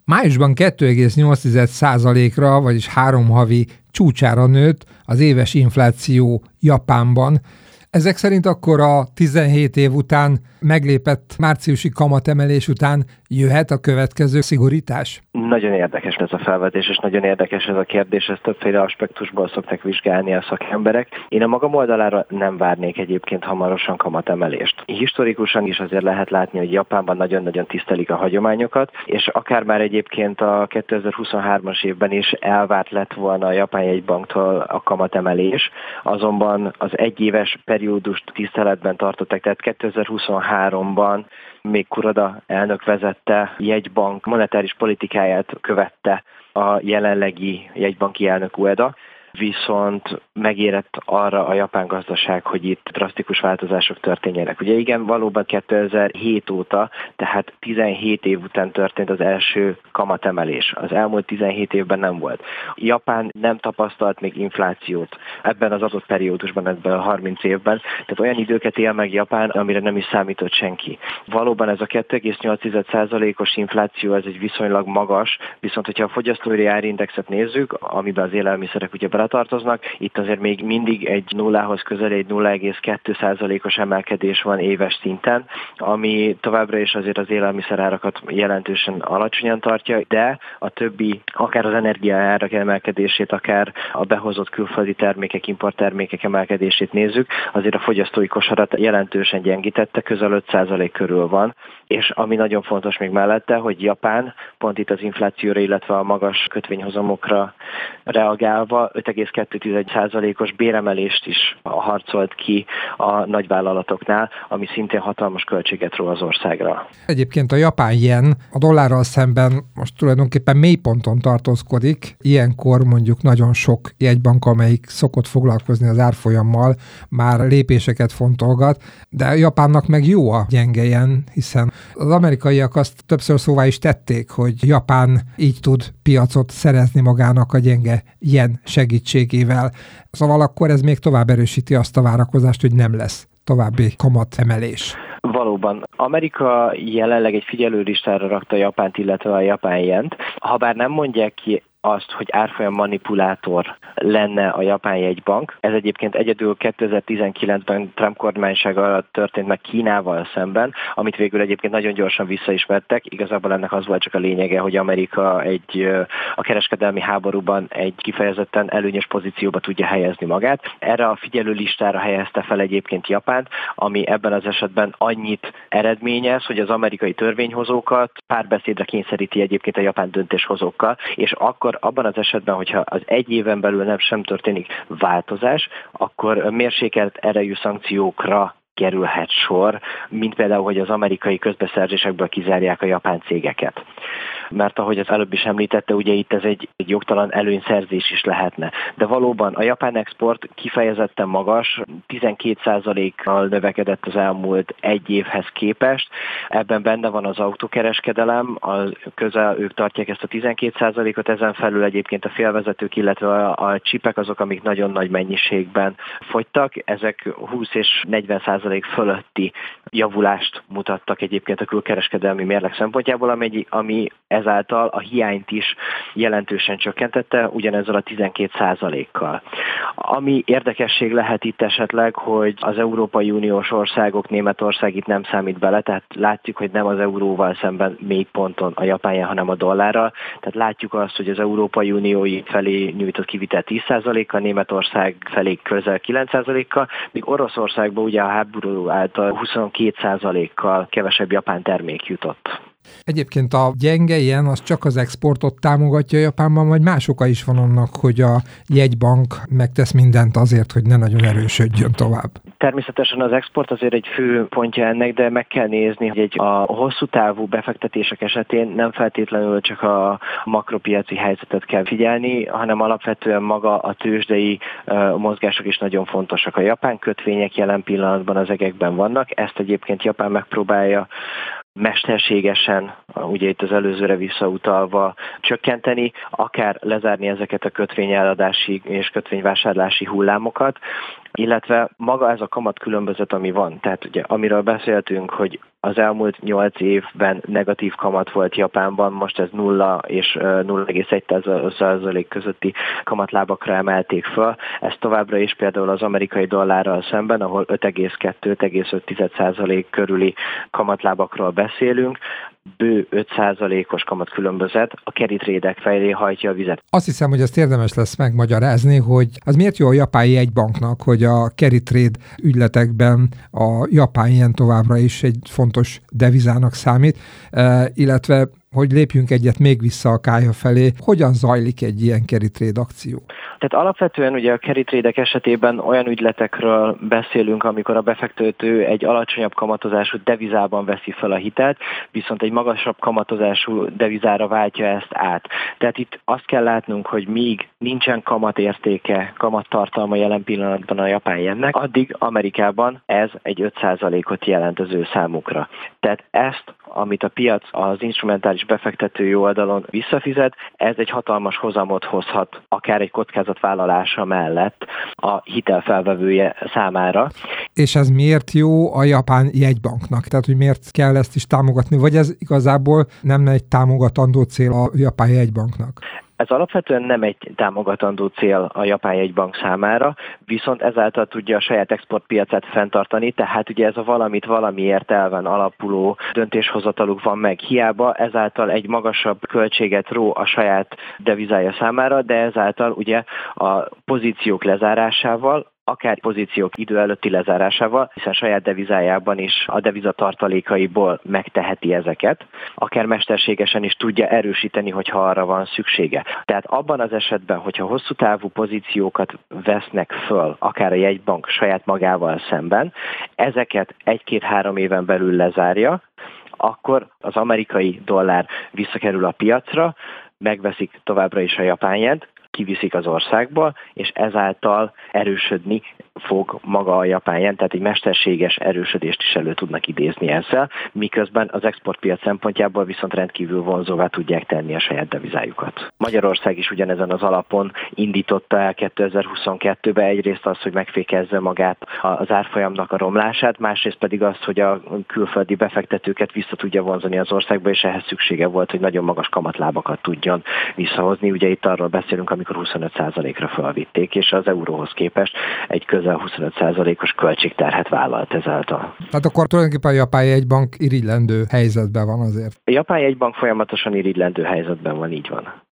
Májusban 2,8%-ra, vagyis 3 havi csúcsára nőtt az éves infláció Japánban. Ezek szerint akkor a 17 év után meglépett márciusi kamatemelés után jöhet a következő szigorítás? Nagyon érdekes ez a felvetés, és nagyon érdekes ez a kérdés, ezt többféle aspektusból szokták vizsgálni a szakemberek. Én a magam oldalára nem várnék egyébként hamarosan kamatemelést. Historikusan is azért lehet látni, hogy Japánban nagyon-nagyon tisztelik a hagyományokat, és akár már egyébként a 2023-as évben is elvárt lett volna a Japán jegybanktól a kamatemelés, azonban az egyéves periódust tiszteletben tartották, tehát 2023-ban még Kuroda elnök vezette jegybank monetáris politikáját követte a jelenlegi jegybanki elnök Ueda, viszont megérett arra a japán gazdaság, hogy itt drasztikus változások történjenek. Ugye igen, valóban 2007 óta, tehát 17 év után történt az első kamatemelés. Az elmúlt 17 évben nem volt. Japán nem tapasztalt még inflációt ebben az adott periódusban, ebben a 30 évben, tehát olyan időket él meg Japán, amire nem is számított senki. Valóban ez a 2,8%-os infláció, ez egy viszonylag magas, viszont hogyha a fogyasztói árindexet nézzük, amiben az élelmiszerek ugye beletartoznak, itt azért még mindig egy nullához közel egy 0,2%-os emelkedés van éves szinten, ami továbbra is azért az élelmiszerárakat jelentősen alacsonyan tartja, de a többi, akár az energiaárak emelkedését, akár a behozott külföldi termékek, importtermékek emelkedését nézzük, azért a fogyasztói kosarat jelentősen gyengítette, közel 5% körül van, és ami nagyon fontos még mellette, hogy Japán pont itt az inflációra, illetve a magas kötvényhozamokra reagálva 5,2%-os béremelést is harcolt ki a nagyvállalatoknál, ami szintén hatalmas költséget ró az országra. Egyébként a japán yen a dollárral szemben most tulajdonképpen mélyponton tartózkodik. Ilyenkor mondjuk nagyon sok jegybank, amelyik szokott foglalkozni az árfolyammal, már lépéseket fontolgat, de Japánnak meg jó a gyenge yen, hiszen az amerikaiak azt többször szóvá is tették, hogy Japán így tud piacot szerezni magának a gyenge yen segítségével. Szóval akkor ez még tovább erősíti azt a várakozást, hogy nem lesz további kamatemelés. Valóban. Amerika jelenleg egy figyelőlistára rakta Japánt, illetve a japán jent. Habár nem mondják ki azt, hogy árfolyam manipulátor lenne a japán jegybank. Ez egyébként egyedül 2019-ben Trump kormánysága alatt történt meg Kínával szemben, amit végül egyébként nagyon gyorsan visszaismertek. Igazából ennek az volt csak a lényege, hogy Amerika a kereskedelmi háborúban egy kifejezetten előnyös pozícióba tudja helyezni magát. Erre a figyelő listára helyezte fel egyébként Japánt, ami ebben az esetben annyit eredményez, hogy az amerikai törvényhozókat párbeszédre kényszeríti egyébként a japán döntéshozókkal, és akkor abban az esetben, hogyha az egy éven belül nem sem történik változás, akkor mérsékelt erejű szankciókra kerülhet sor, mint például, hogy az amerikai közbeszerzésekből kizárják a japán cégeket. Mert ahogy az előbb is említette, ugye itt ez egy jogtalan előnyszerzés is lehetne. De valóban a japán export kifejezetten magas, 12%-kal növekedett az elmúlt egy évhez képest. Ebben benne van az autókereskedelem, ők tartják ezt a 12%-ot, ezen felül egyébként a félvezetők, illetve a csipek azok, amik nagyon nagy mennyiségben fogytak. Ezek 20 és 40% fölötti javulást mutattak egyébként a külkereskedelmi mérleg szempontjából, ami ezáltal a hiányt is jelentősen csökkentette, ugyanezzel a 12%-kal. Ami érdekesség lehet itt esetleg, hogy az Európai Uniós országok, Németország itt nem számít bele, tehát látjuk, hogy nem az euróval szemben mélyponton a japán jen, hanem a dollárral. Tehát látjuk azt, hogy az Európai Unió felé nyújtott kivitel 10%-kal, Németország felé közel 9%-kal, míg Oroszországban ugye a háború által 22%-kal kevesebb japán termék jutott. Egyébként a gyenge jen az csak az exportot támogatja Japánban, vagy más oka is van annak, hogy a jegybank megtesz mindent azért, hogy ne nagyon erősödjön tovább? Természetesen az export azért egy fő pontja ennek, de meg kell nézni, hogy a hosszú távú befektetések esetén nem feltétlenül csak a makropiaci helyzetet kell figyelni, hanem alapvetően maga a tőzsdei mozgások is nagyon fontosak. A japán kötvények jelen pillanatban az egekben vannak, ezt egyébként Japán megpróbálja mesterségesen, ugye itt az előzőre visszautalva csökkenteni, akár lezárni ezeket a kötvényeladási és kötvényvásárlási hullámokat, illetve maga ez a kamat különbözet, ami van. Tehát ugye, amiről beszéltünk, hogy az elmúlt 8 évben negatív kamat volt Japánban, most ez 0 és 0,1% közötti kamatlábakra emelték föl. Ez továbbra is például az amerikai dollárral szemben, ahol 5,2-5,5% körüli kamatlábakról beszélünk, bő 5%-os kamatkülönbözet a carry trade-ek felé hajtja a vizet. Azt hiszem, hogy ezt érdemes lesz megmagyarázni, hogy az miért jó a japán jegybanknak, hogy a carry trade ügyletekben a japán yen továbbra is egy fontos devizának számít, illetve hogy lépjünk egyet még vissza a kálya felé. Hogyan zajlik egy ilyen carry trade akció? Tehát alapvetően ugye a carry trade-ek esetében olyan ügyletekről beszélünk, amikor a befektető egy alacsonyabb kamatozású devizában veszi fel a hitelt, viszont egy magasabb kamatozású devizára váltja ezt át. Tehát itt azt kell látnunk, hogy míg nincsen kamatértéke, kamattartalma jelen pillanatban a japán jennek, addig Amerikában ez egy 5%-ot jelent az ő számukra. Tehát ezt, amit a piac az instrumentális befektetői oldalon visszafizet, ez egy hatalmas hozamot hozhat, akár egy kockázatvállalása mellett a hitelfelvevője számára. És ez miért jó a japán jegybanknak? Tehát, hogy miért kell ezt is támogatni? Vagy ez igazából nem egy támogatandó cél a japán jegybanknak? Ez alapvetően nem egy támogatandó cél a japán jegybank számára, viszont ezáltal tudja a saját exportpiacát fenntartani, tehát ugye ez a valamit valamiért elven alapuló döntéshozataluk van meg. Hiába ezáltal egy magasabb költséget ró a saját devizája számára, de ezáltal ugye a pozíciók lezárásával, akár pozíciók idő előtti lezárásával, hiszen saját devizájában is a devizatartalékaiból megteheti ezeket, akár mesterségesen is tudja erősíteni, hogyha arra van szüksége. Tehát abban az esetben, hogyha hosszú távú pozíciókat vesznek föl, akár a jegybank saját magával szemben, ezeket 1-2-3 éven belül lezárja, akkor az amerikai dollár visszakerül a piacra, megveszik továbbra is a japán jent, kiviszik az országba, és ezáltal erősödni fog maga a japán jen, tehát egy mesterséges erősödést is elő tudnak idézni ezzel, miközben az exportpiac szempontjából viszont rendkívül vonzóvá tudják tenni a saját devizájukat. Magyarország is ugyanezen az alapon indította el 2022-ben egyrészt azt, hogy megfékezze magát az árfolyamnak a romlását, másrészt pedig azt, hogy a külföldi befektetőket vissza tudja vonzani az országba, és ehhez szüksége volt, hogy nagyon magas kamatlábakat tudjon visszahozni. Ugye itt arról beszélünk, amikor 25%-ra felvitték, és az euróhoz képest egy közel 25%-os költségterhet vállalt ezáltal. Tehát akkor tulajdonképpen a japán jegybank irigylendő helyzetben van azért. A japán jegybank folyamatosan irigylendő helyzetben van, így van.